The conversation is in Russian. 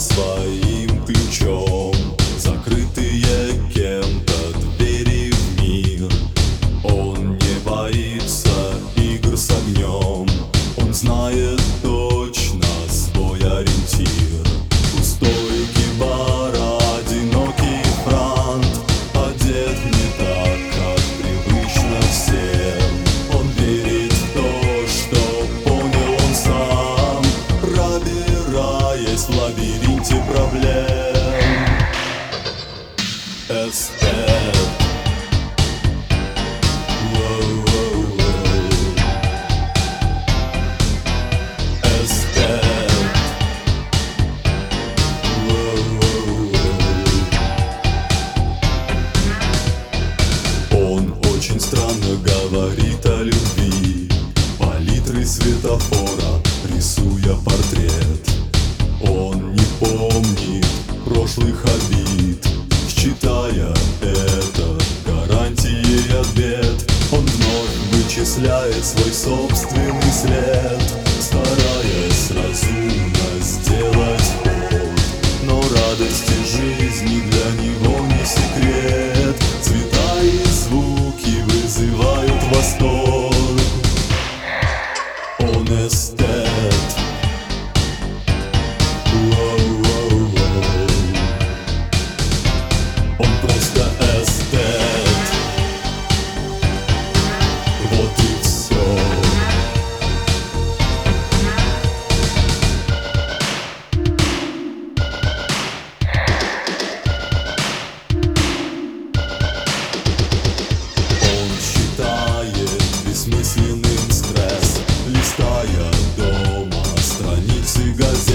своим ключом закрытые кем-то двери в мир. Он не боится игр с огнем, он знает точно свой ориентир. У стойки бара одинокий франт, одет не так, как привычно всем. Он верит в то, что понял он сам, пробираясь в лабиринте проблем. Эстет. Он очень странно говорит о любви, палитрой светофора рисуя портрет. Он не помнит прошлых обид, считая это гарантией от бед. Он вновь вычисляет свой собственный след, стараясь разумно сделать ход. Но радости жизни для него не секрет, цвета и звуки вызывают восторг. Он эстет. Он просто эстет. Вот и все. Он считает бессмысленным стресс, листая дома страницы газет.